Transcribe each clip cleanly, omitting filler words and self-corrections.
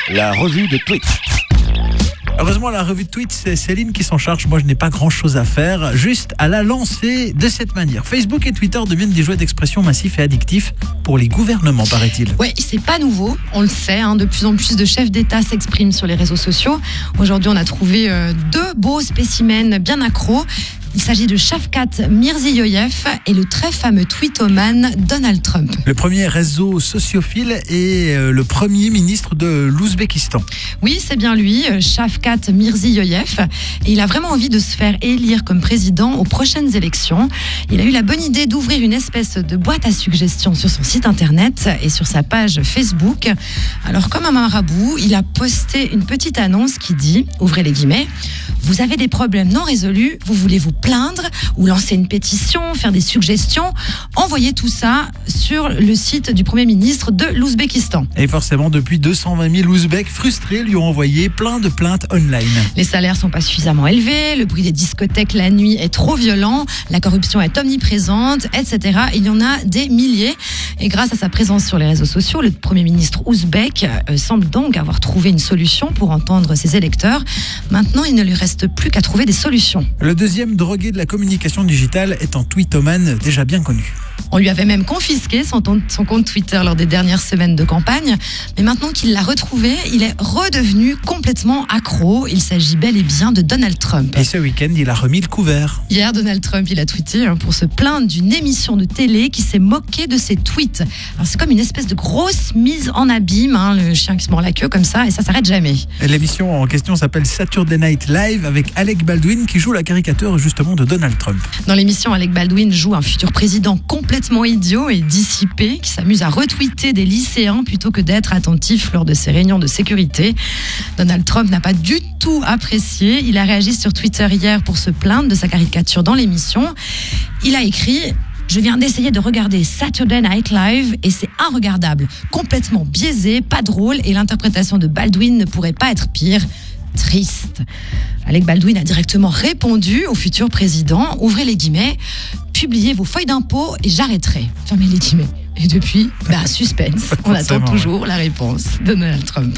La revue de tweets. Heureusement, la revue de tweets, c'est Céline qui s'en charge. Moi, je n'ai pas grand-chose à faire. Juste à la lancer de cette manière. Facebook et Twitter deviennent des jouets d'expression massifs et addictifs pour les gouvernements, paraît-il. Oui, c'est pas nouveau, on le sait. De plus en plus de chefs d'État s'expriment sur les réseaux sociaux. Aujourd'hui, on a trouvé deux beaux spécimens bien accros. Il s'agit de Shavkat Mirziyoyev et le très fameux tweetoman Donald Trump. Le premier réseau sociophile est le premier ministre de l'Ouzbékistan. Oui, c'est bien lui, Shavkat Mirziyoyev. Et il a vraiment envie de se faire élire comme président aux prochaines élections. Il a eu la bonne idée d'ouvrir une espèce de boîte à suggestions sur son site internet et sur sa page Facebook. Alors, comme un marabout, il a posté une petite annonce qui dit, ouvrez les guillemets, « Vous avez des problèmes non résolus, vous voulez vous plaindre ou lancer une pétition, faire des suggestions, envoyez tout ça sur le site du Premier ministre de l'Ouzbékistan. » Et forcément, depuis 220 000 Ouzbeks frustrés lui ont envoyé plein de plaintes online. Les salaires sont pas suffisamment élevés, le bruit des discothèques la nuit est trop violent, la corruption est omniprésente, etc. Il y en a des milliers. Et grâce à sa présence sur les réseaux sociaux, le Premier ministre ouzbek semble donc avoir trouvé une solution pour entendre ses électeurs. Maintenant, il ne lui reste plus qu'à trouver des solutions. Le deuxième drogué de la communication digitale est un tweetoman déjà bien connu. On lui avait même confisqué son compte Twitter lors des dernières semaines de campagne. Mais maintenant qu'il l'a retrouvé, il est redevenu complètement accro. Il s'agit bel et bien de Donald Trump. Et ce week-end, il a remis le couvert. Hier, Donald Trump, il a tweeté pour se plaindre d'une émission de télé qui s'est moquée de ses tweets. Alors c'est comme une espèce de grosse mise en abîme, le chien qui se mord la queue comme ça, et ça s'arrête jamais. L'émission en question s'appelle Saturday Night Live avec Alec Baldwin qui joue la caricature justement de Donald Trump. Dans l'émission, Alec Baldwin joue un futur président complètement idiot et dissipé qui s'amuse à retweeter des lycéens plutôt que d'être attentif lors de ses réunions de sécurité. Donald Trump n'a pas du tout apprécié. Il a réagi sur Twitter hier pour se plaindre de sa caricature dans l'émission. Il a écrit: je viens d'essayer de regarder Saturday Night Live et c'est inregardable, complètement biaisé, pas drôle et l'interprétation de Baldwin ne pourrait pas être pire. Triste. Alec Baldwin a directement répondu au futur président, ouvrez les guillemets, publiez vos feuilles d'impôt et j'arrêterai. Fermez les guillemets. Et depuis, suspense. On attend toujours la réponse de Donald Trump.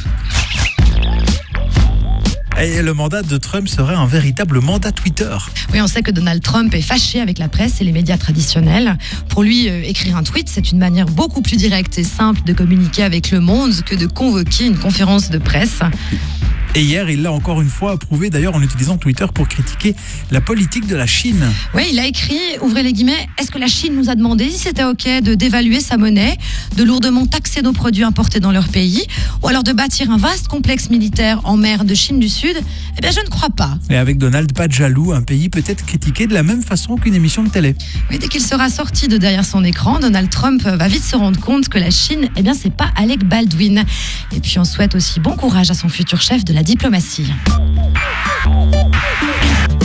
Et le mandat de Trump serait un véritable mandat Twitter. Oui, on sait que Donald Trump est fâché avec la presse et les médias traditionnels. Pour lui, écrire un tweet, c'est une manière beaucoup plus directe et simple de communiquer avec le monde que de convoquer une conférence de presse. Et hier, il l'a encore une fois approuvé, d'ailleurs en utilisant Twitter pour critiquer la politique de la Chine. Oui, il a écrit, ouvrez les guillemets, est-ce que la Chine nous a demandé si c'était OK de dévaluer sa monnaie, de lourdement taxer nos produits importés dans leur pays, ou alors de bâtir un vaste complexe militaire en mer de Chine du Sud? Eh bien, je ne crois pas. Et avec Donald, pas de jaloux, un pays peut être critiqué de la même façon qu'une émission de télé. Oui, dès qu'il sera sorti de derrière son écran, Donald Trump va vite se rendre compte que la Chine, eh bien, c'est pas Alec Baldwin. Et puis, on souhaite aussi bon courage à son futur chef de la diplomatie.